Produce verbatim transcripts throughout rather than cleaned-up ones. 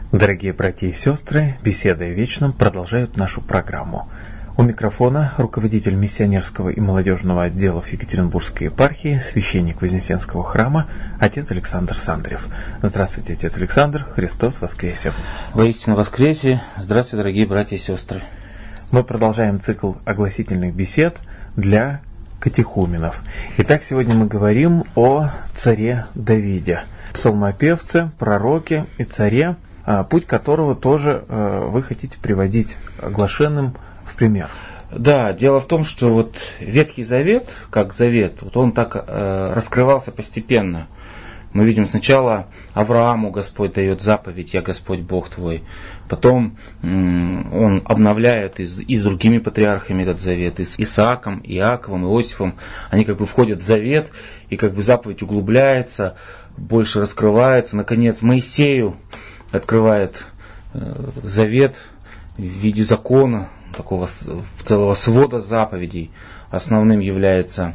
Дорогие братья и сестры, беседы о вечном продолжают нашу программу. У микрофона руководитель миссионерского и молодежного отделов Екатеринбургской епархии, священник Вознесенского храма, отец Александр Сандрев. Здравствуйте, отец Александр, Христос воскресе! Воистину воскресе! Здравствуйте, дорогие братья и сестры! Мы продолжаем цикл огласительных бесед для катехуменов. Итак, сегодня мы говорим о царе Давиде, псалмопевце, пророке и царе, путь которого тоже вы хотите приводить оглашенным в пример. Да, дело в том, что вот Ветхий Завет, как завет, вот он так э, раскрывался постепенно. Мы видим сначала Аврааму Господь дает заповедь: «Я Господь Бог твой». Потом м, он обновляет и с, и с другими патриархами этот завет, и с Исааком, Иаковом, Иосифом. Они как бы входят в завет, и как бы заповедь углубляется, больше раскрывается. Наконец Моисею открывает э, завет в виде закона, такого целого свода заповедей. Основным является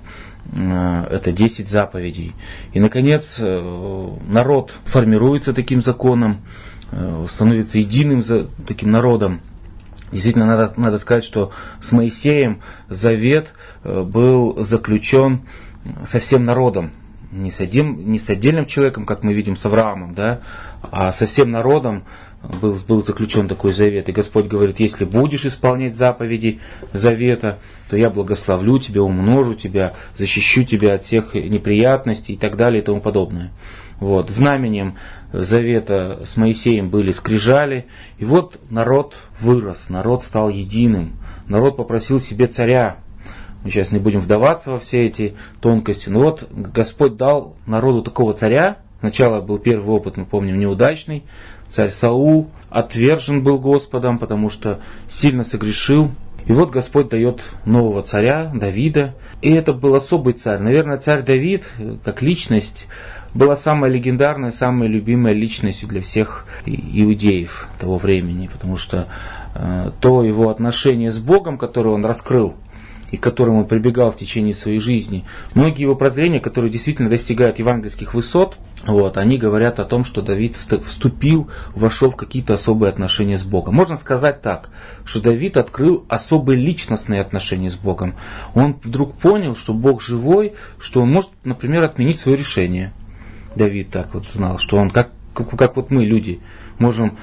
э, это десять заповедей. И, наконец, э, народ формируется таким законом, э, становится единым за, таким народом. Действительно, надо, надо сказать, что с Моисеем завет э, был заключен со всем народом. Не с, одним, не с отдельным человеком, как мы видим с Авраамом, да, а со всем народом был, был заключен такой завет. И Господь говорит: если будешь исполнять заповеди завета, то я благословлю тебя, умножу тебя, защищу тебя от всех неприятностей и так далее и тому подобное. Вот. Знаменем завета с Моисеем были скрижали. И вот народ вырос, народ стал единым. Народ попросил себе царя. Мы сейчас не будем вдаваться во все эти тонкости. Но вот Господь дал народу такого царя. Сначала был первый опыт, мы помним, неудачный. Царь Саул отвержен был Господом, потому что сильно согрешил. И вот Господь дает нового царя, Давида. И это был особый царь. Наверное, царь Давид, как личность, была самая легендарная, самая любимая личностью для всех иудеев того времени. Потому что э, то его отношение с Богом, которое он раскрыл, и к которому он прибегал в течение своей жизни, многие его прозрения, которые действительно достигают евангельских высот, вот, они говорят о том, что Давид вступил, вошел в какие-то особые отношения с Богом. Можно сказать так, что Давид открыл особые личностные отношения с Богом. Он вдруг понял, что Бог живой, что он может, например, отменить свое решение. Давид так вот знал, что он, как, как, как вот мы, люди, можем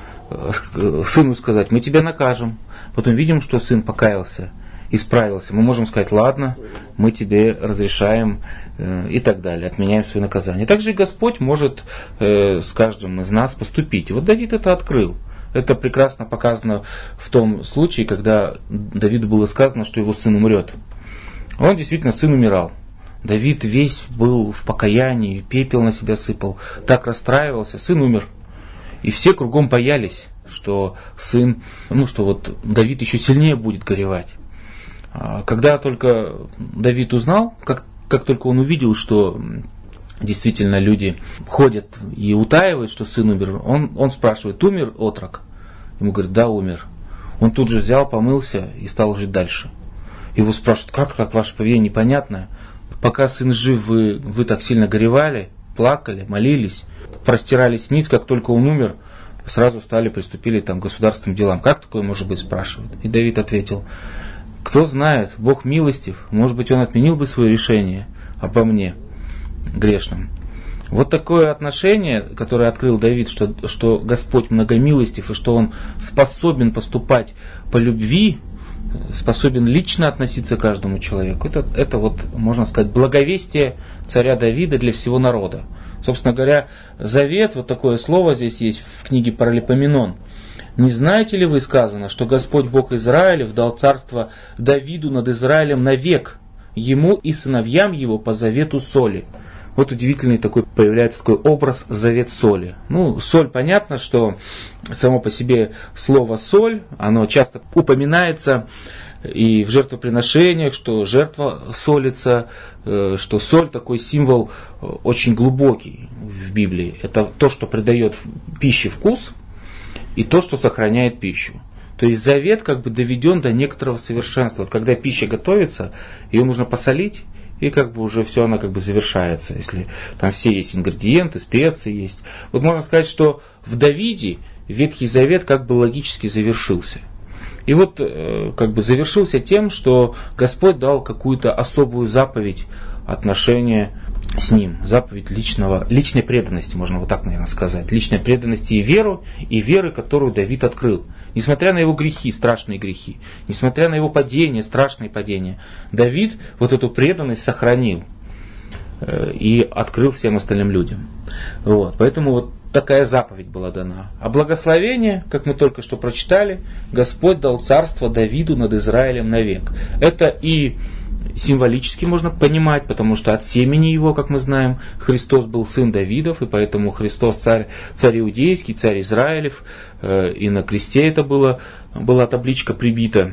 сыну сказать: мы тебя накажем. Потом видим, что сын покаялся, исправился, мы можем сказать: ладно, мы тебе разрешаем э, и так далее, отменяем свое наказание. Также и Господь может э, с каждым из нас поступить. И вот Давид это открыл. Это прекрасно показано в том случае, когда Давиду было сказано, что его сын умрет. Он действительно, сын умирал. Давид весь был в покаянии, пепел на себя сыпал, так расстраивался, сын умер. И все кругом боялись, что сын, ну что вот Давид еще сильнее будет горевать. Когда только Давид узнал, как, как только он увидел, что действительно люди ходят и утаивают, что сын умер, он, он спрашивает: умер отрок? Ему говорят: да, умер. Он тут же взял, помылся и стал жить дальше. Его спрашивают: как так, ваше поведение непонятное? Пока сын жив, вы, вы так сильно горевали, плакали, молились, простирались ниц, как только он умер, сразу стали, приступили там, к государственным делам. Как такое может быть, спрашивают? И Давид ответил: кто знает, Бог милостив, может быть, Он отменил бы свое решение обо мне, грешном. Вот такое отношение, которое открыл Давид, что, что Господь многомилостив, и что Он способен поступать по любви, способен лично относиться к каждому человеку. Это, это вот, можно сказать, благовестие царя Давида для всего народа. Собственно говоря, завет, вот такое слово здесь есть в книге Паралипоменон. «Не знаете ли вы, сказано, что Господь Бог Израилев дал царство Давиду над Израилем навек, ему и сыновьям его по завету соли». Вот удивительный такой появляется такой образ завет соли. Ну, соль, понятно, что само по себе слово соль, оно часто упоминается и в жертвоприношениях, что жертва солится, что соль такой символ очень глубокий в Библии. Это то, что придает пище вкус, и то, что сохраняет пищу. То есть завет как бы доведен до некоторого совершенства. Вот когда пища готовится, ее нужно посолить, и как бы уже все, она как бы завершается, если там все есть ингредиенты, специи есть. Вот можно сказать, что в Давиде Ветхий Завет как бы логически завершился. И вот как бы завершился тем, что Господь дал какую-то особую заповедь отношения с Ним. Заповедь личного, личной преданности, можно вот так, наверное, сказать. Личной преданности и веру, и веры, которую Давид открыл. Несмотря на его грехи, страшные грехи, несмотря на его падения, страшные падения, Давид вот эту преданность сохранил и открыл всем остальным людям. Вот. Поэтому вот такая заповедь была дана. А благословение, как мы только что прочитали, Господь дал царство Давиду над Израилем навек. Это и символически можно понимать, потому что от семени его, как мы знаем, Христос был сын Давидов, и поэтому Христос царь, царь иудейский, царь Израилев, и на кресте это было, была табличка прибита.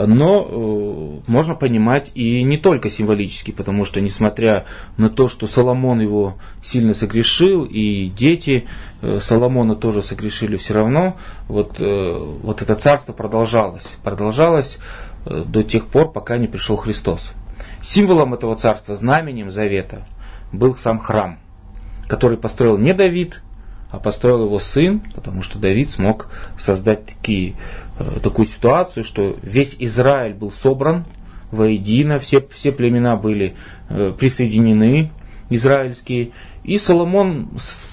Но можно понимать и не только символически, потому что несмотря на то, что Соломон его сильно согрешил, и дети Соломона тоже согрешили, все равно вот, вот это царство продолжалось, продолжалось до тех пор, пока не пришел Христос. Символом этого царства, знаменем завета, был сам храм, который построил не Давид, а построил его сын, потому что Давид смог создать такие, такую ситуацию, что весь Израиль был собран воедино, все, все племена были присоединены, израильские, и Соломон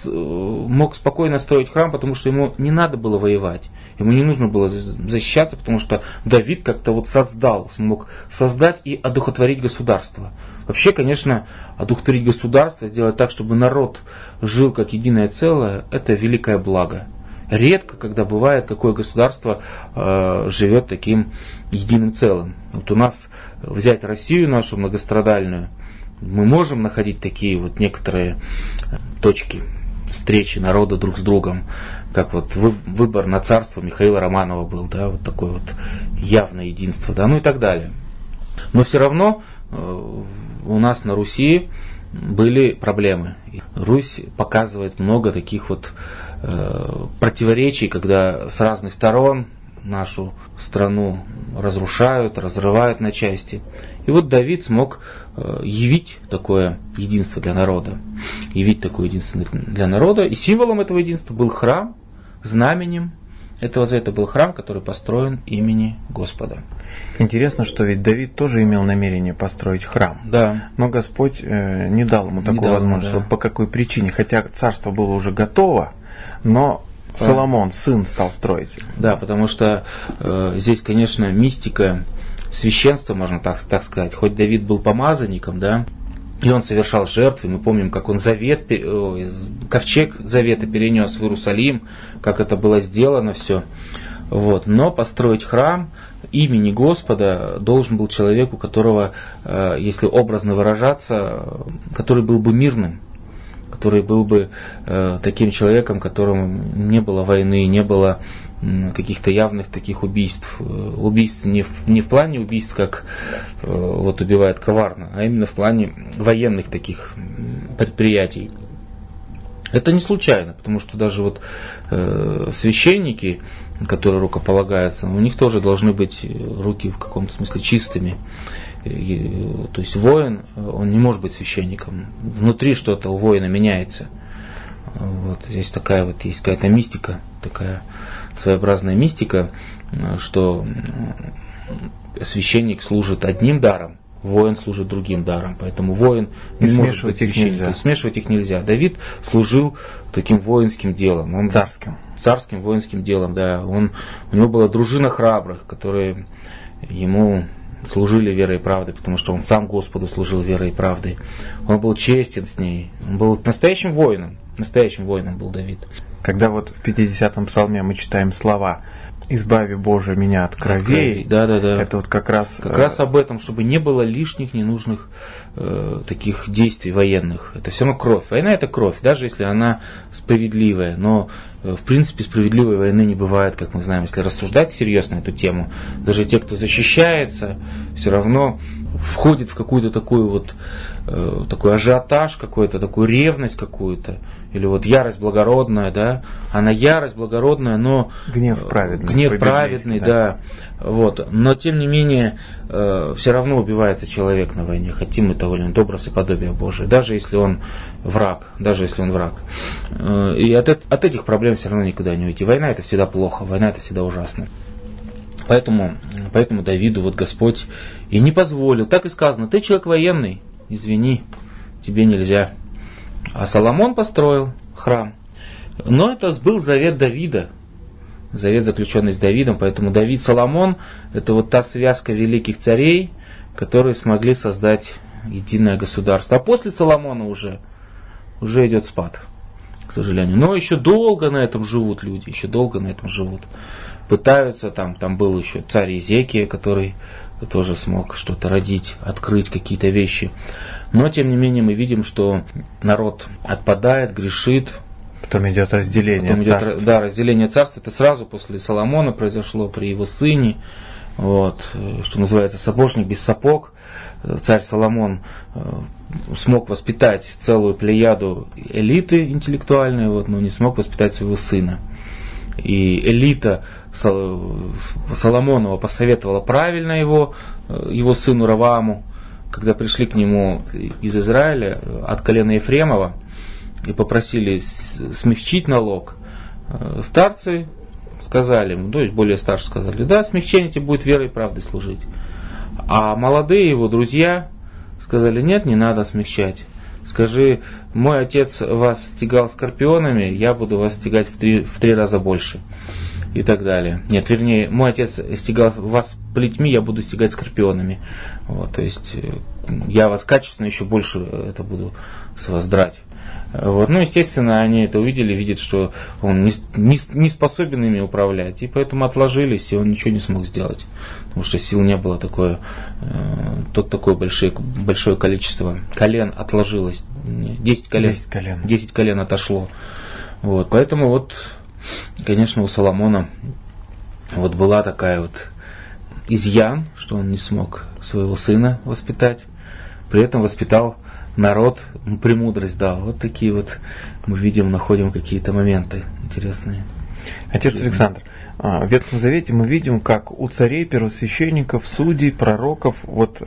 мог спокойно строить храм, потому что ему не надо было воевать. Ему не нужно было защищаться, потому что Давид как-то вот создал, смог создать и одухотворить государство. Вообще, конечно, одухотворить государство, сделать так, чтобы народ жил как единое целое, это великое благо. Редко, когда бывает, какое государство э, живет таким единым целым. Вот у нас взять Россию нашу многострадальную, мы можем находить такие вот некоторые точки встречи народа друг с другом, как вот выбор на царство Михаила Романова был, да, вот такое вот явное единство, да, ну и так далее. Но все равно э, у нас на Руси были проблемы. Русь показывает много таких вот э, противоречий, когда с разных сторон нашу страну разрушают, разрывают на части. И вот Давид смог э, явить такое единство для народа. Явить такое единство для народа. И символом этого единства был храм, знаменем этого завета был храм, который построен имени Господа. Интересно, что ведь Давид тоже имел намерение построить храм. Да. Но Господь э, не дал ему такой возможности. Да. По какой причине? Хотя царство было уже готово, но Соломон, сын, стал строить. Да, потому что э, здесь, конечно, мистика священства, можно так, так сказать. Хоть Давид был помазанником, да, и он совершал жертвы. Мы помним, как он завет, э, ковчег завета перенес в Иерусалим, как это было сделано все. Вот. Но построить храм имени Господа должен был человек, у которого, э, если образно выражаться, который был бы мирным, который был бы э, таким человеком, которому не было войны, не было э, каких-то явных таких убийств. Убийств не в, не в плане убийств, как э, вот убивают коварно, а именно в плане военных таких предприятий. Это не случайно, потому что даже вот э, священники, которые рукополагаются, у них тоже должны быть руки в каком-то смысле чистыми. И, то есть воин, он не может быть священником. Внутри что-то у воина меняется. Вот здесь такая вот есть какая-то мистика, такая своеобразная мистика, что священник служит одним даром, воин служит другим даром. Поэтому воин не может быть священником. Смешивать их нельзя. Давид служил таким воинским делом. Он царским. Царским воинским делом, да. Он, у него была дружина храбрых, которые ему служили верой и правдой, потому что он сам Господу служил верой и правдой. Он был честен с ней. Он был настоящим воином. Настоящим воином был Давид. Когда вот в пятидесятом псалме мы читаем слова «Избави, Боже, меня от кровей», да, да, да. Это вот как раз... Как раз об этом, чтобы не было лишних, ненужных э, таких действий военных. Это все равно кровь. Война — это кровь, даже если она справедливая. Но, э, в принципе, справедливой войны не бывает, как мы знаем. Если рассуждать серьезно эту тему, даже те, кто защищается, все равно входит в какую-то такую вот, э, такой ажиотаж, какую-то такую ревность какую-то. или вот ярость благородная, да, она ярость благородная, но гнев праведный, гнев праведный, да. да, вот, но тем не менее э, все равно убивается человек на войне, хотим мы того или иного, образ и подобие Божие, даже если он враг, даже если он враг, э, и от, от этих проблем все равно никуда не уйти. Война это всегда плохо, война это всегда ужасно. Поэтому, поэтому Давиду вот Господь и не позволил, так и сказано, ты человек военный, извини, тебе нельзя. А Соломон построил храм. Но это был завет Давида, завет, заключенный с Давидом, поэтому Давид, Соломон, это вот та связка великих царей, которые смогли создать единое государство. А после Соломона уже, уже идет спад, к сожалению. Но еще долго на этом живут люди, еще долго на этом живут. Пытаются, там, там был еще царь Иезекия, который тоже смог что-то родить, открыть какие-то вещи. Но, тем не менее, мы видим, что народ отпадает, грешит. Потом идет разделение Потом царства. Идет, да, разделение царства. Это сразу после Соломона произошло, при его сыне. Вот, что называется, сапожник без сапог. Царь Соломон смог воспитать целую плеяду элиты интеллектуальной, вот, но не смог воспитать своего сына. И элита Соломонова посоветовала правильно его, его сыну Равааму, когда пришли к нему из Израиля от колена Ефремова и попросили смягчить налог, старцы сказали ему, то есть более старшие сказали, да, смягчение тебе будет верой и правдой служить. А молодые его друзья сказали, нет, не надо смягчать. Скажи, мой отец вас стегал скорпионами, я буду вас стегать в три, в три раза больше. И так далее. Нет, вернее, мой отец стегал вас плетьми, я буду стегать скорпионами. Вот, то есть я вас качественно еще больше это буду с вас драть. Вот, ну, естественно, они это увидели, видят, что он не, не, не способен ими управлять, и поэтому отложились, и он ничего не смог сделать, потому что сил не было такое, э, тут такое большое, большое количество колен отложилось, десять колен, десять колен. десять колен отошло. Вот, поэтому вот, конечно, у Соломона вот была такая вот изъян, что он не смог своего сына воспитать, при этом воспитал народ, премудрость дал. Вот такие вот мы видим, находим какие-то моменты интересные. Отец Александр, в Ветхом Завете мы видим, как у царей, первосвященников, судей, пророков, вот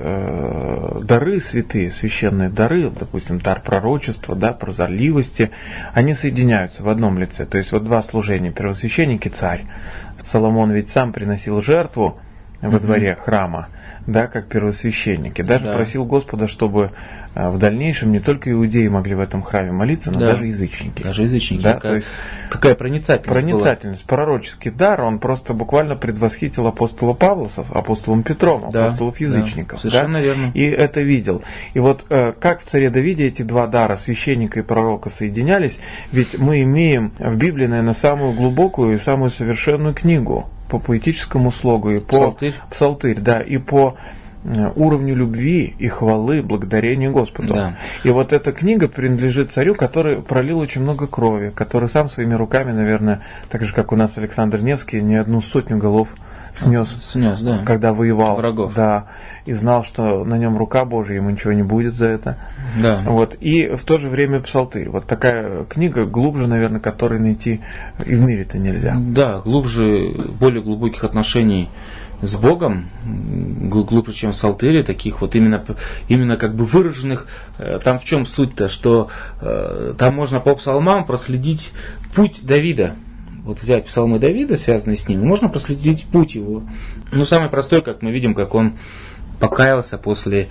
э, дары святые, священные дары, допустим, дар пророчества, да, прозорливости, они соединяются в одном лице. То есть вот два служения, первосвященник и царь. Соломон ведь сам приносил жертву во дворе храма, да, как первосвященник, и даже да. просил Господа, чтобы в дальнейшем не только иудеи могли в этом храме молиться, но да. даже язычники. Даже язычники. Да? Какая, То есть, какая проницательность Проницательность, была. Пророческий дар, он просто буквально предвосхитил апостола Павла с апостолом Петром, да. апостолов язычников. Да. Совершенно да? верно. И это видел. И вот э, как в царе Давиде эти два дара, священника и пророка, соединялись, ведь мы имеем в Библии, наверное, самую глубокую и самую совершенную книгу по поэтическому слогу, и по Псалтырь, Псалтырь да, и по уровню любви и хвалы, благодарения Господу. Да. И вот эта книга принадлежит царю, который пролил очень много крови, который сам своими руками, наверное, так же, как у нас Александр Невский, не одну сотню голов снес, снес да. когда воевал. Врагов. Да, и знал, что на нем рука Божья, ему ничего не будет за это. Да. Вот, и в то же время Псалтырь. Вот такая книга, глубже, наверное, которой найти и в мире-то нельзя. Да, глубже, более глубоких отношений с Богом, глубже, чем в Псалтыре, таких вот именно, именно как бы выраженных. Там в чем суть-то, что э, там можно по псалмам проследить путь Давида. Вот взять псалмы Давида, связанные с ним, можно проследить путь его. Ну, самый простой, как мы видим, как он покаялся после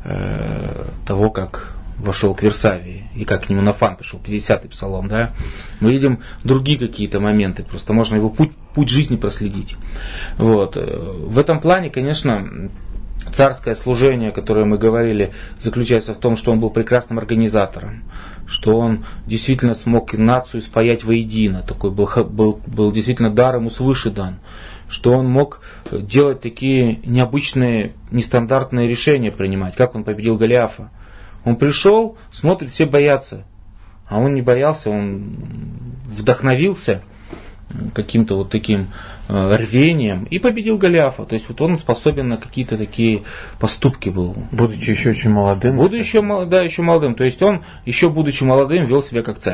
э, того, как вошел к Версавии, и как к нему Нафан пришел, пятидесятый псалом, да, мы видим другие какие-то моменты, просто можно его путь, путь жизни проследить. Вот. В этом плане, конечно, царское служение, о котором мы говорили, заключается в том, что он был прекрасным организатором, что он действительно смог нацию спаять воедино, такой был, был, был действительно дар ему свыше дан, что он мог делать такие необычные, нестандартные решения принимать, как он победил Голиафа. Он пришел, смотрит, все боятся. А он не боялся, он вдохновился каким-то вот таким э, рвением и победил Голиафа. То есть вот он способен на какие-то такие поступки был. Будучи еще очень молодым. Будучи еще, да, еще молодым. То есть он, еще будучи молодым, вел себя как царь.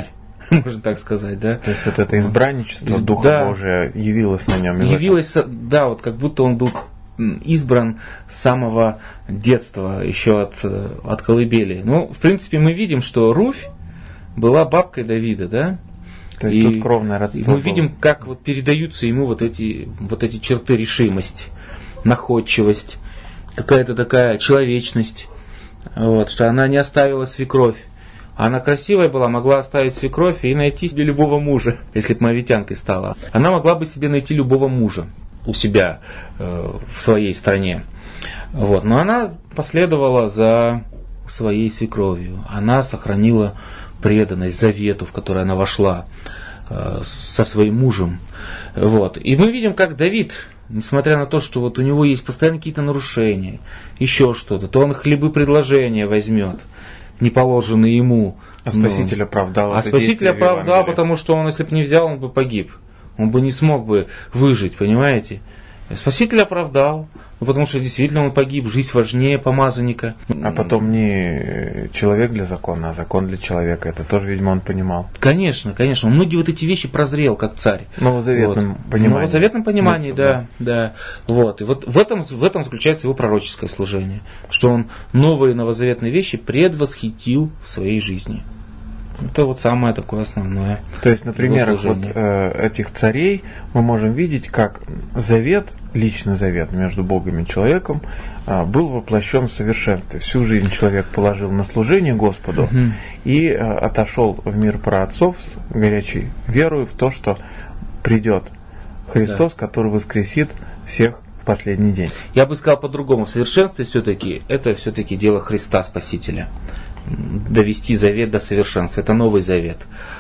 можно так сказать, да. То есть вот это избранничество Духа да, Божия явилось на нем. Явилось, да, вот как будто он был избран с самого детства, еще от, от колыбели. Ну, в принципе, мы видим, что Руфь была бабкой Давида, да? То есть и тут кровное родство. И мы было. Видим, как вот передаются ему вот эти, вот эти черты: решимость, находчивость, какая-то такая человечность, вот, что она не оставила свекровь. Она красивая была, могла оставить свекровь и найти себе любого мужа, если бы моавитянкой стала. Она могла бы себе найти любого мужа у себя э, в своей стране. Вот. Но она последовала за своей свекровью. Она сохранила преданность завету, в который она вошла э, со своим мужем. Вот. И мы видим, как Давид, несмотря на то, что вот у него есть постоянно какие-то нарушения, еще что-то, то он хлебы предложения возьмет, не положенные ему. А Спаситель ну, оправдал. А Спаситель оправдал, потому что он, если бы не взял, он бы погиб. Он бы не смог бы выжить, понимаете? Спаситель оправдал, ну, потому что действительно он погиб, жизнь важнее помазанника. А потом не человек для закона, а закон для человека. Это тоже, видимо, он понимал. Конечно, конечно. Он многие вот эти вещи прозрел, как царь. В новозаветном вот. понимании. В новозаветном понимании, Мысль, да, да. да. Вот. И вот в этом, в этом заключается его пророческое служение. Что он новые новозаветные вещи предвосхитил в своей жизни. Это вот самое такое основное. То есть, например, вот, э, этих царей мы можем видеть, как завет, личный завет между Богом и человеком э, был воплощен в совершенстве. Всю жизнь человек положил на служение Господу угу. и э, отошел в мир праотцов с горячей верой в то, что придет Христос, да. который воскресит всех в последний день. Я бы сказал по-другому. В совершенстве все-таки это все-таки дело Христа Спасителя. Довести завет до совершенства. Это Новый Завет.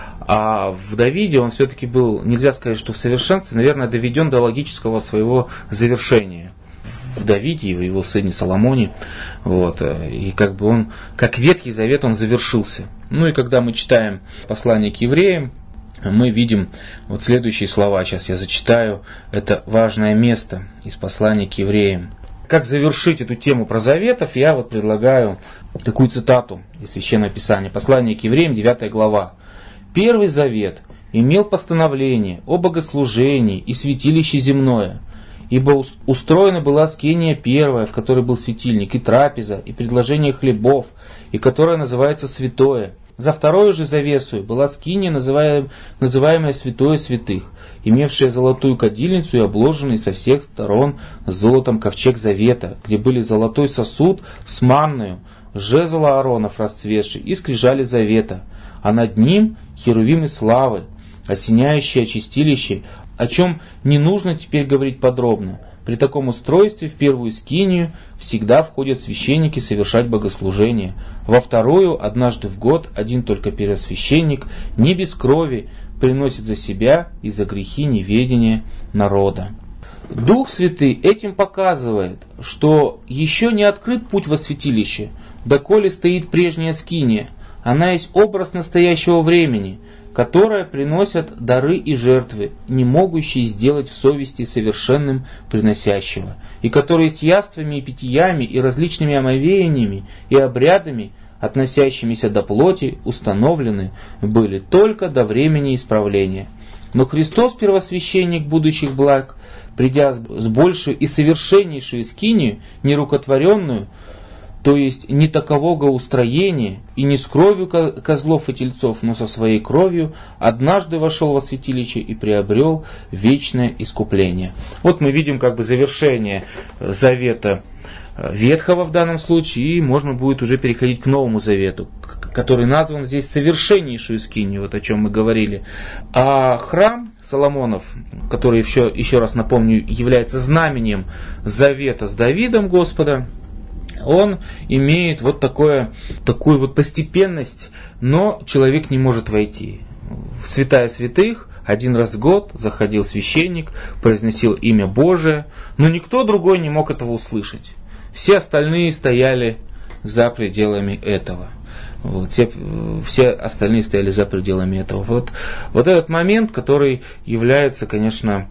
А в Давиде он все-таки был, нельзя сказать, что в совершенстве, наверное, доведен до логического своего завершения. В Давиде и в его сыне Соломоне. Вот. И как бы он, как Ветхий Завет, он завершился. Ну и когда мы читаем послание к евреям, мы видим вот следующие слова. Сейчас я зачитаю. Это важное место из послания к евреям. Как завершить эту тему про заветов, я вот предлагаю такую цитату из Священного Писания. Послание к евреям, девятая глава. «Первый завет имел постановление о богослужении и святилище земное, ибо устроена была скиния первая, в которой был светильник, и трапеза, и предложение хлебов, и которая называется святое. За вторую же завесу была скиния, называемая, называемая святое святых, имевшая золотую кадильницу и обложенный со всех сторон золотом ковчег завета, где были золотой сосуд с манною, жезл Ааронов расцветший и скрижали завета, а над ним херувимы славы, осеняющие чистилище, о чем не нужно теперь говорить подробно. При таком устройстве в первую скинию всегда входят священники совершать богослужение, во вторую однажды в год один только первосвященник, не без крови, приносит за себя и за грехи неведения народа». Дух Святый этим показывает, что еще не открыт путь во святилище, доколе стоит прежняя скиния. Она есть образ настоящего времени, которое приносят дары и жертвы, не могущие сделать в совести совершенным приносящего, и которые с яствами и питьями и различными омовениями и обрядами, относящимися до плоти, установлены были только до времени исправления. Но Христос, первосвященник будущих благ, придя с большей и совершеннейшую скинию, нерукотворенную, то есть не такового устроения, и не с кровью козлов и тельцов, но со своей кровью, однажды вошел во святилище и приобрел вечное искупление. Вот мы видим как бы завершение завета Ветхого в данном случае, и можно будет уже переходить к Новому Завету, который назван здесь совершеннейшую скинию, вот о чем мы говорили. А храм Соломонов, который еще, еще раз напомню, является знамением завета с Давидом Господа, он имеет вот такое, такую вот постепенность, но человек не может войти. В святая святых один раз в год заходил священник, произносил имя Божие, но никто другой не мог этого услышать. Все остальные стояли за пределами этого. Вот, все, все остальные стояли за пределами этого. Вот, вот этот момент, который является, конечно,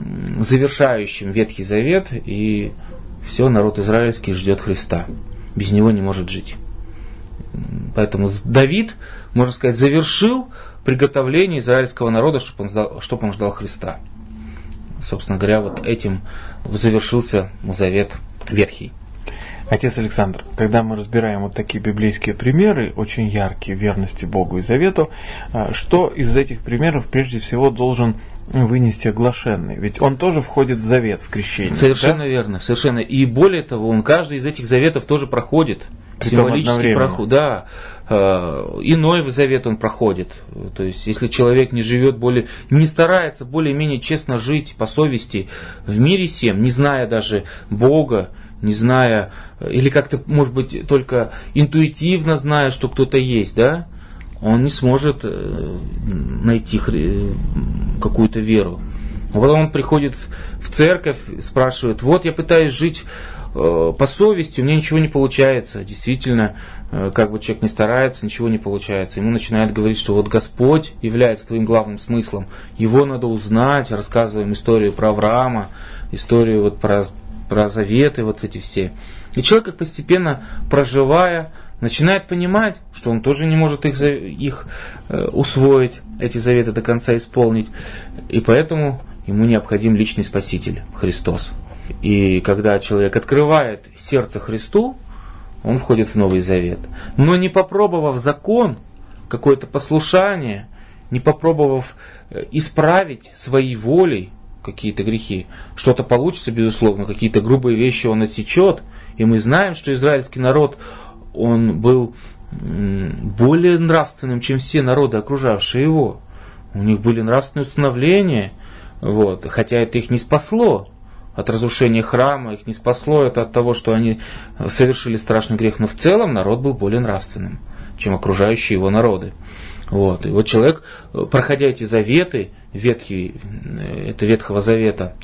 завершающим Ветхий Завет, и все, народ израильский ждет Христа. Без него не может жить. Поэтому Давид, можно сказать, завершил приготовление израильского народа, чтобы он ждал, чтобы он ждал Христа. Собственно говоря, вот этим завершился Завет Ветхий. Отец Александр, когда мы разбираем вот такие библейские примеры, очень яркие, верности Богу и Завету, что из этих примеров прежде всего должен вынести оглашенный? Ведь он тоже входит в завет, в крещение. Совершенно да? верно, совершенно. И более того, он каждый из этих заветов тоже проходит. Символически проходит. Да. Иной завет он проходит. То есть, если человек не живет более, не старается более-менее честно жить по совести в мире сем, не зная даже Бога, не зная, или как-то, может быть, только интуитивно зная, что кто-то есть, да, он не сможет найти какую-то веру. А потом он приходит в церковь, спрашивает: вот я пытаюсь жить по совести, у меня ничего не получается. Действительно, как бы человек ни старается, ничего не получается. Ему начинают говорить, что вот Господь является твоим главным смыслом, его надо узнать. Рассказываем историю про Авраама, историю вот про про заветы, вот эти все. И человек, постепенно проживая, начинает понимать, что он тоже не может их, их э, усвоить, эти заветы до конца исполнить. И поэтому ему необходим личный Спаситель, Христос. И когда человек открывает сердце Христу, он входит в Новый Завет. Но не попробовав закон, какое-то послушание, не попробовав исправить своей волей какие-то грехи, что-то получится, безусловно, какие-то грубые вещи он отсечет. И мы знаем, что израильский народ, он был более нравственным, чем все народы, окружавшие его. У них были нравственные установления, вот, хотя это их не спасло от разрушения храма, их не спасло это от того, что они совершили страшный грех, но в целом народ был более нравственным, чем окружающие его народы. Вот. И вот человек, проходя эти заветы, ветхий, это Ветхого Завета,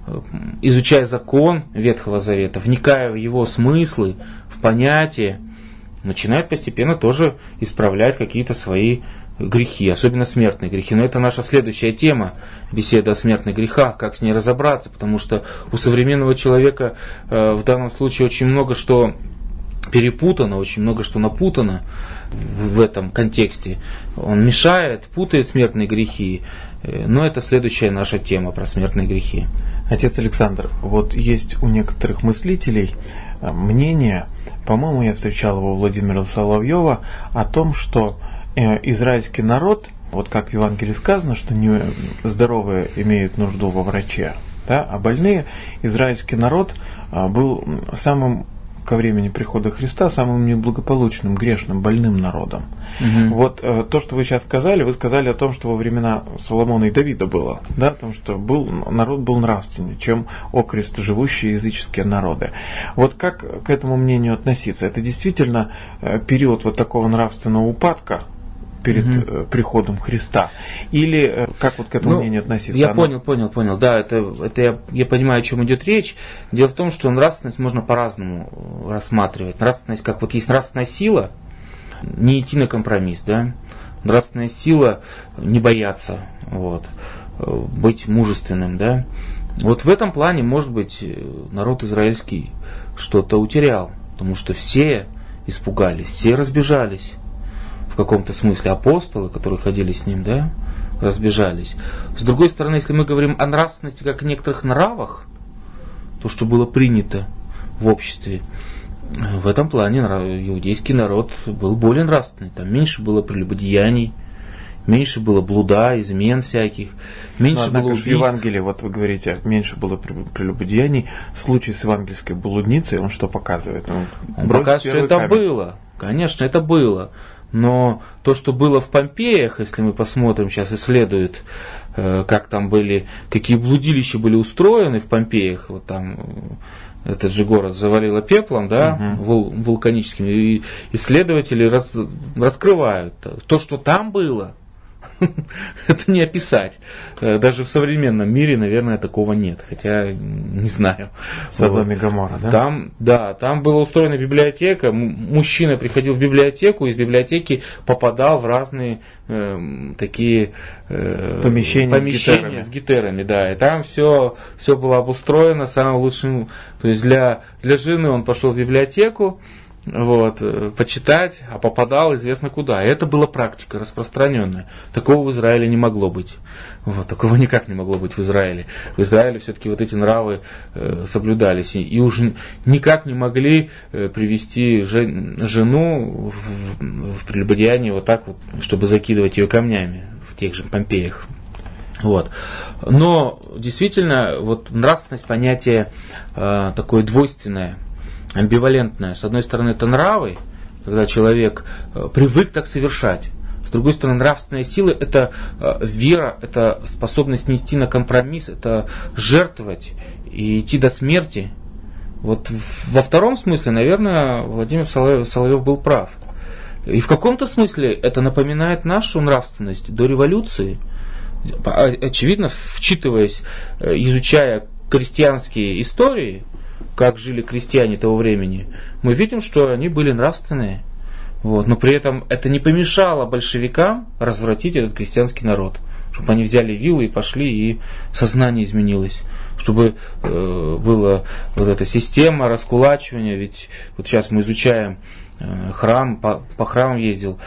изучая закон Ветхого Завета, вникая в его смыслы, в понятия, начинает постепенно тоже исправлять какие-то свои грехи, особенно смертные грехи. Но это наша следующая тема, беседа о смертных грехах, как с ней разобраться, потому что у современного человека э, в данном случае очень много что перепутано, очень много что напутано в, в этом контексте. Он мешает, путает смертные грехи, э, но это следующая наша тема про смертные грехи. Отец Александр, вот есть у некоторых мыслителей мнение, по-моему, я встречал его у Владимира Соловьева, о том, что израильский народ, вот как в Евангелии сказано, что не здоровые имеют нужду во враче, да, а больные, израильский народ был самым, ко времени прихода Христа, самым неблагополучным, грешным, больным народом. Угу. Вот то, что вы сейчас сказали, вы сказали о том, что во времена Соломона и Давида было, да, о том, что был, народ был нравственнее, чем окрест живущие языческие народы. Вот как к этому мнению относиться? Это действительно период вот такого нравственного упадка перед угу. приходом Христа? Или как вот к этому ну, мнению относиться? Я Оно... понял, понял, понял. Да, это, это я, я понимаю, о чем идет речь. Дело в том, что нравственность можно по-разному рассматривать. Нравственность, как вот есть нравственная сила, не идти на компромисс, да. Нравственная сила не бояться, вот, быть мужественным, да. Вот в этом плане, может быть, народ израильский что-то утерял, потому что все испугались, все разбежались. В каком-то смысле апостолы, которые ходили с ним, да, разбежались. С другой стороны, если мы говорим о нравственности как о некоторых нравах, то, что было принято в обществе, в этом плане иудейский народ был более нравственный. Там меньше было прелюбодеяний, меньше было блуда, измен всяких, меньше но, было убийств. В Евангелии, вот вы говорите, меньше было прелюбодеяний. Случай с евангельской блудницей, он что показывает? Он, он показывает, что это камень. Было. Конечно, это было. Но то, что было в Помпеях, если мы посмотрим, сейчас исследуют, как там были, какие блудилища были устроены в Помпеях, вот там этот же город завалило пеплом, да, угу. вулканическим, и исследователи раз, раскрывают то, что там было. Это не описать. Даже в современном мире, наверное, такого нет. Хотя, не знаю. Содом и Гоморра, да? Там, да, там была устроена библиотека. Мужчина приходил в библиотеку, из библиотеки попадал в разные э, такие э, помещения, помещения с, гитарами. с гитарами. Да, и там все, все было обустроено самым лучшим. То есть для, для жены он пошел в библиотеку, вот, почитать, а попадал известно куда. И это была практика распространенная. Такого в Израиле не могло быть. Вот, такого никак не могло быть в Израиле. В Израиле все-таки вот эти нравы э, соблюдались. И, и уже никак не могли э, привести жен, жену в, в прелюбодеяние вот так вот, чтобы закидывать ее камнями в тех же Помпеях. Вот. Но действительно, вот нравственность понятие э, такое двойственное, амбивалентное. С одной стороны, это нравы, когда человек э, привык так совершать. С другой стороны, нравственная сила – это э, вера, это способность нести на компромисс, это жертвовать и идти до смерти. Вот во втором смысле, наверное, Владимир Соловьев, Соловьев был прав. И в каком-то смысле это напоминает нашу нравственность до революции. Очевидно, вчитываясь, изучая крестьянские истории, как жили крестьяне того времени, мы видим, что они были нравственные. Вот. Но при этом это не помешало большевикам развратить этот крестьянский народ. Чтобы они взяли вилы и пошли, и сознание изменилось. Чтобы э, была вот эта система раскулачивания. Ведь вот сейчас мы изучаем э, храм, по, по храмам ездил.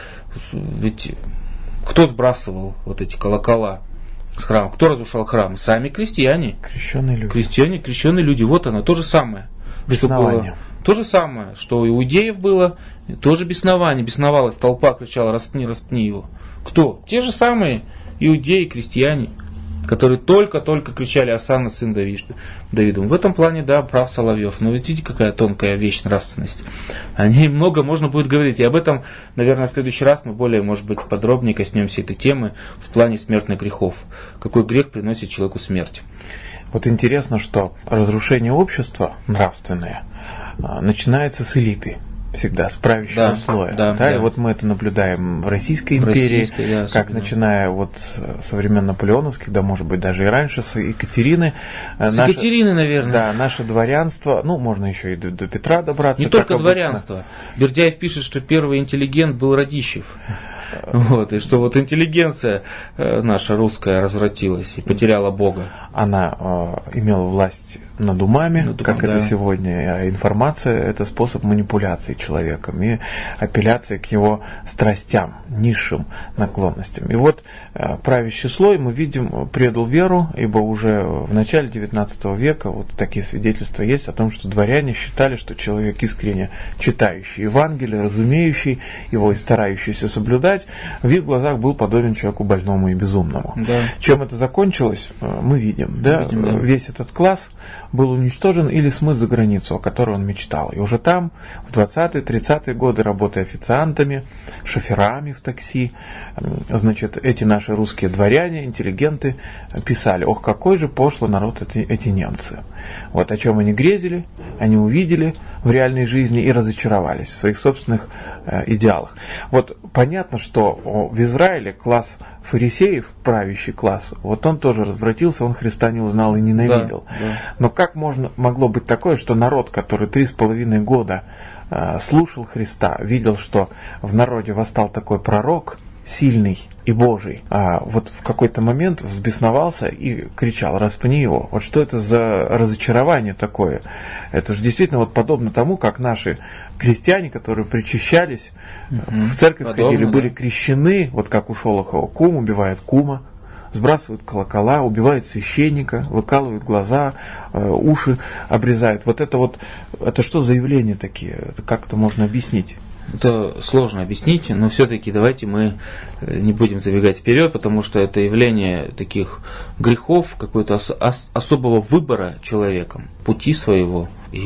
Ведь кто сбрасывал вот эти колокола с храма? Кто разрушал храм? Сами крестьяне. Крещеные люди. Крестьяне, крещеные люди. Вот оно, то же самое. Беснование. То же самое, что у иудеев было, тоже беснование. Бесновалась толпа, кричала: распни, распни его. Кто? Те же самые иудеи, крестьяне, которые только-только кричали: Осанна, сын Давидов. В этом плане, да, прав Соловьев. Но видите, какая тонкая вещь нравственность. О ней много можно будет говорить. И об этом, наверное, в следующий раз мы более, может быть, подробнее коснемся этой темы в плане смертных грехов. Какой грех приносит человеку смерть. Вот интересно, что разрушение общества нравственное начинается с элиты. Всегда, с правящего да, слоя. Да, да? Да. И вот мы это наблюдаем в Российской в империи, Российской, да, как начиная вот со времен наполеоновских, да, может быть, даже и раньше, с Екатерины. С наше, Екатерины, наверное. Да, наше дворянство, ну, можно еще и до, до Петра добраться. Не только дворянство. Бердяев пишет, что первый интеллигент был Радищев. Вот, и что вот интеллигенция наша русская развратилась и потеряла Бога. Она э, имела власть над умами, над умом, как да. это сегодня. А информация – это способ манипуляции человеком и апелляции к его страстям, низшим наклонностям. И вот э, правящий слой, мы видим, предал веру, ибо уже в начале девятнадцатого века вот такие свидетельства есть о том, что дворяне считали, что человек, искренне читающий Евангелие, разумеющий его и старающийся соблюдать, в их глазах был подобен человеку больному и безумному. Да. Чем это закончилось, мы видим. Мы да? видим да. Весь этот класс был уничтожен или смыт за границу, о которой он мечтал. И уже там, в двадцатые-тридцатые годы, работая официантами, шоферами в такси, значит, эти наши русские дворяне, интеллигенты писали: ох, какой же пошлый народ эти, эти немцы. Вот о чем они грезили, они увидели в реальной жизни и разочаровались в своих собственных э, идеалах. Вот понятно, что в Израиле класс фарисеев, правящий класс, вот он тоже развратился, он Христа не узнал и ненавидел. Да, да. Но как можно, могло быть такое, что народ, который три с половиной года э, слушал Христа, видел, что в народе восстал такой пророк, сильный и Божий, а вот в какой-то момент взбесновался и кричал: распни его. Вот что это за разочарование такое? Это же действительно вот подобно тому, как наши крестьяне, которые причащались, угу. в церковь подобно, ходили, да. были крещены, вот как у Шолохова: кум убивает кума, сбрасывают колокола, убивают священника, выкалывают глаза, э, уши обрезают. Вот это вот, это что за явления такие? Это как это можно объяснить? Это сложно объяснить, но все-таки давайте мы не будем забегать вперед, потому что это явление таких грехов, какого-то ос- ос- особого выбора человеком, пути своего.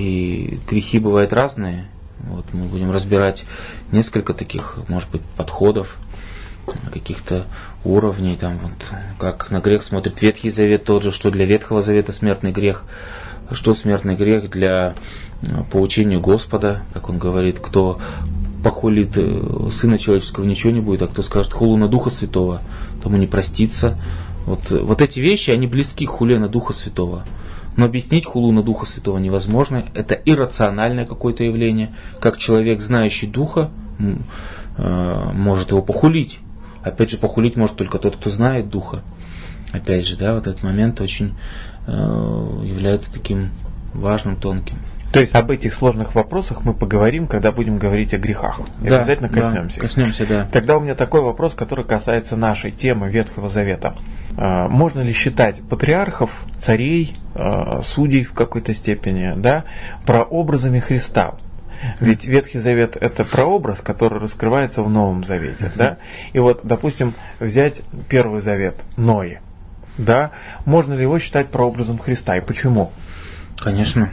И грехи бывают разные. Вот мы будем разбирать несколько таких, может быть, подходов, каких-то уровней, там, вот, как на грех смотрит Ветхий Завет тот же, что для Ветхого Завета смертный грех, что смертный грех для поучения Господа, как он говорит: кто похулит Сына Человеческого, ничего не будет, а кто скажет хулу на Духа Святого, тому не простится. Вот, вот эти вещи, они близки к хуле на Духа Святого. Но объяснить хулу на Духа Святого невозможно. Это иррациональное какое-то явление. Как человек, знающий Духа, может его похулить. Опять же, похулить может только тот, кто знает Духа. Опять же, да, вот этот момент очень является таким важным, тонким. То есть об этих сложных вопросах мы поговорим, когда будем говорить о грехах. И да, обязательно коснемся. Да, коснемся, да. Тогда у меня такой вопрос, который касается нашей темы Ветхого Завета. Можно ли считать патриархов, царей, судей в какой-то степени, да, прообразами Христа? Ведь Ветхий Завет – это прообраз, который раскрывается в Новом Завете. Да? И вот, допустим, взять Первый Завет, Нои. Да? Можно ли его считать прообразом Христа и почему? Конечно.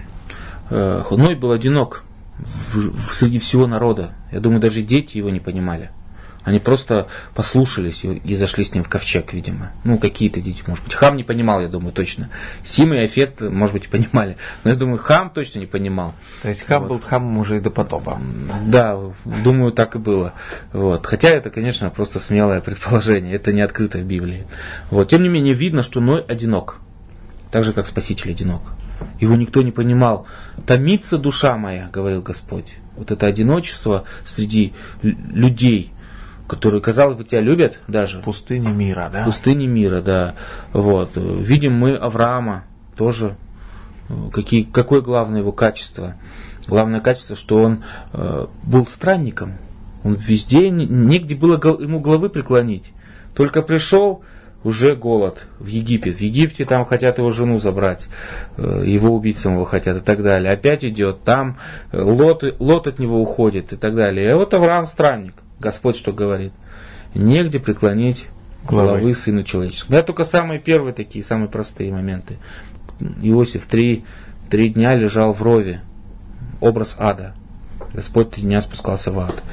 Ной был одинок среди всего народа. Я думаю, даже дети его не понимали. Они просто послушались и зашли с ним в ковчег, видимо. Ну, какие-то дети, может быть. Хам не понимал, я думаю, точно. Сим и Афет, может быть, понимали. Но я думаю, Хам точно не понимал. То есть Хам вот. был Хамом уже и до потопа. Да, думаю, так и было. Вот. Хотя это, конечно, просто смелое предположение. Это не открыто в Библии. Вот. Тем не менее, видно, что Ной одинок. Так же, как Спаситель одинок. Его никто не понимал. «Томится душа моя», говорил Господь. Вот это одиночество среди людей, которые, казалось бы, тебя любят даже. Пустыни мира, да? Пустыни мира, да. Вот. Видим мы Авраама тоже. Какие, какое главное его качество? Главное качество, что он э, был странником. Он везде, негде было ему головы преклонить. Только пришел, уже голод в Египет. В Египте там хотят его жену забрать, его убить самого хотят и так далее. Опять идет, там Лот, Лот от него уходит и так далее. И вот Авраам странник. Господь что говорит? Негде преклонить головы, головы сыну человеческому. Это только самые первые такие, самые простые моменты. Иосиф три, три дня лежал в рове. Образ ада. Господь три дня спускался в ад.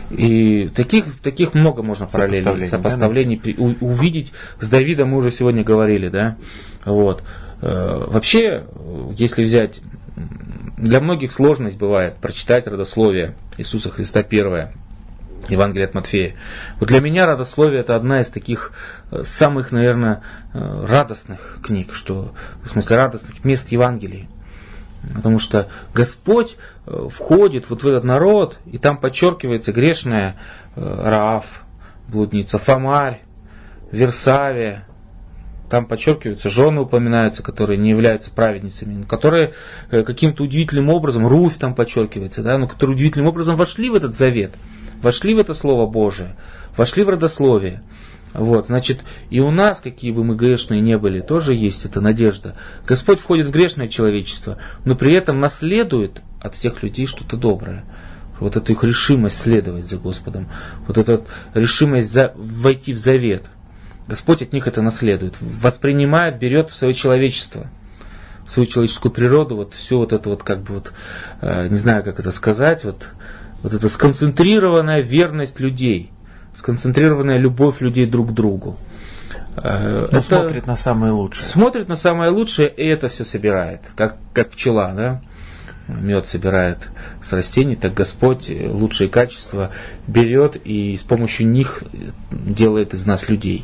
И таких, таких много можно параллелей, сопоставлений, да? у, увидеть. С Давидом мы уже сегодня говорили, да. Вот. Э, вообще, если взять, для многих сложность бывает прочитать родословие Иисуса Христа первое, Евангелие от Матфея. Вот для меня родословие — это одна из таких самых, наверное, радостных книг, что, в смысле радостных мест Евангелия. Потому что Господь входит вот в этот народ, и там подчеркивается грешная Раав, блудница, Фомарь, Версавия. Там подчеркиваются, жены упоминаются, которые не являются праведницами, но которые каким-то удивительным образом, Руфь там подчеркивается, да, но которые удивительным образом вошли в этот завет, вошли в это Слово Божие, вошли в родословие. Вот, значит, и у нас, какие бы мы грешные не были, тоже есть эта надежда. Господь входит в грешное человечество, но при этом наследует от всех людей что-то доброе. Вот эту их решимость следовать за Господом, вот эту решимость за, войти в завет. Господь от них это наследует, воспринимает, берет в свое человечество, в свою человеческую природу, вот все вот это вот как бы вот, э, не знаю, как это сказать, вот, вот эта сконцентрированная верность людей. Сконцентрированная любовь людей друг к другу. Это смотрит на самое лучшее. Смотрит на самое лучшее, и это все собирает. Как, как пчела, да? Мед собирает с растений, так Господь лучшие качества берет и с помощью них делает из нас людей.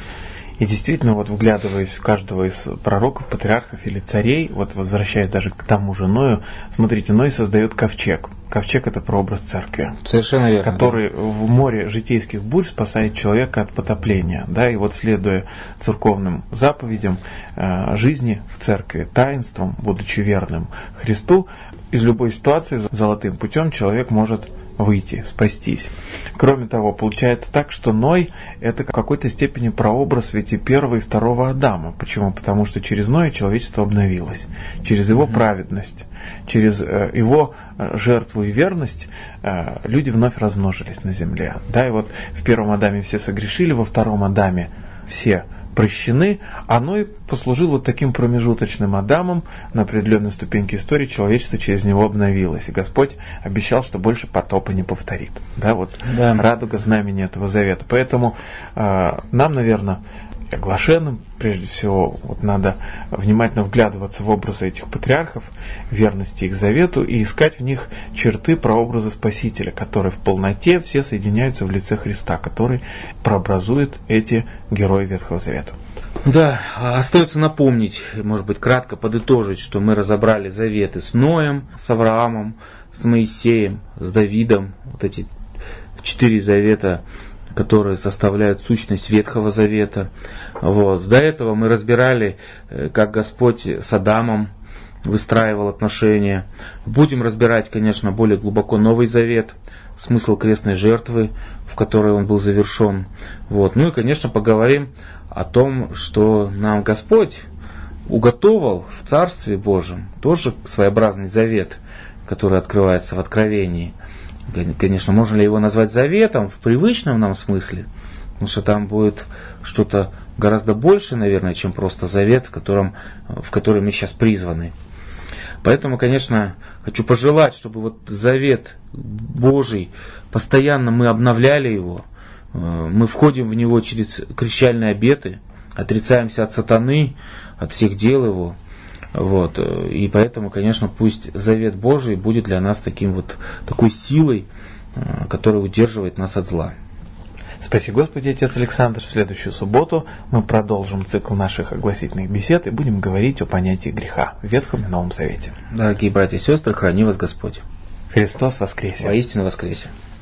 И действительно, вот вглядываясь в каждого из пророков, патриархов или царей, вот возвращаясь даже к тому же Ною, смотрите, Ной создает ковчег. Ковчег — это прообраз церкви. Совершенно верно. Который да. в море житейских бурь спасает человека от потопления. Да, и вот следуя церковным заповедям э, жизни в церкви, таинствам, будучи верным Христу, из любой ситуации золотым путем человек может выйти, спастись. Кроме того, получается так, что Ной — это в какой-то степени прообраз ведь и первого и второго Адама. Почему? Потому что через Ноя человечество обновилось. Через его mm-hmm. праведность, через э, его жертву и верность э, люди вновь размножились на земле. Да, и вот в первом Адаме все согрешили, во втором Адаме все прощены, а Ной послужил вот таким промежуточным Адамом. На определенной ступеньке истории человечество через него обновилось. И Господь обещал, что больше потопа не повторит. Да, вот да. Радуга знамени этого завета. Поэтому э, нам, наверное, оглашенным, прежде всего, вот надо внимательно вглядываться в образы этих патриархов, верности их завету и искать в них черты прообраза Спасителя, которые в полноте все соединяются в лице Христа, который прообразует эти герои Ветхого Завета. Да, остается напомнить, может быть, кратко подытожить, что мы разобрали заветы с Ноем, с Авраамом, с Моисеем, с Давидом, вот эти четыре завета, которые составляют сущность Ветхого Завета. Вот. До этого мы разбирали, как Господь с Адамом выстраивал отношения. Будем разбирать, конечно, более глубоко Новый Завет, смысл крестной жертвы, в которой он был завершен. Вот. Ну и, конечно, поговорим о том, что нам Господь уготовал в Царстве Божьем, тоже своеобразный завет, который открывается в Откровении. Конечно, можно ли его назвать заветом в привычном нам смысле? Потому что там будет что-то гораздо больше, наверное, чем просто завет, в, котором, в который мы сейчас призваны. Поэтому, конечно, хочу пожелать, чтобы вот завет Божий, постоянно мы обновляли его, мы входим в него через крещальные обеты, отрицаемся от сатаны, от всех дел его. Вот. И поэтому, конечно, пусть завет Божий будет для нас таким вот, такой силой, которая удерживает нас от зла. Спасибо, Господи, Отец Александр. В следующую субботу мы продолжим цикл наших огласительных бесед и будем говорить о понятии греха в Ветхом и Новом Завете. Дорогие братья и сестры, храни вас Господь. Христос воскресе! Воистину воскресе!